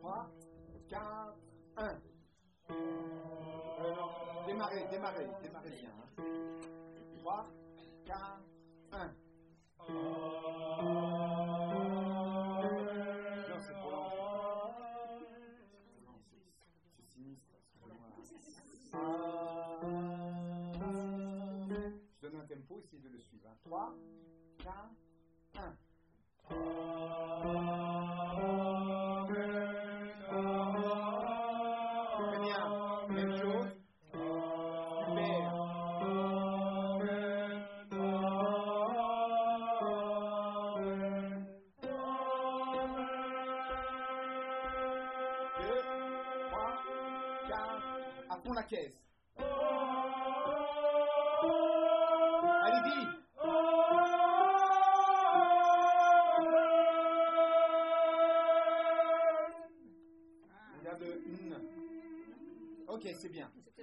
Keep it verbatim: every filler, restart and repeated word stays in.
trois, quatre, un. Euh, non, démarrez, démarrez, démarrez bien. Hein. trois, quatre, un. Non, c'est trop lent. C'est trop lent, c'est sinistre. Je donne un tempo, essayez de le suivre. Hein. trois, quatre, un. Très bien, même chose. Super. Deux, trois, quatre, à fond la caisse. Allez-y. Ok, c'est bien.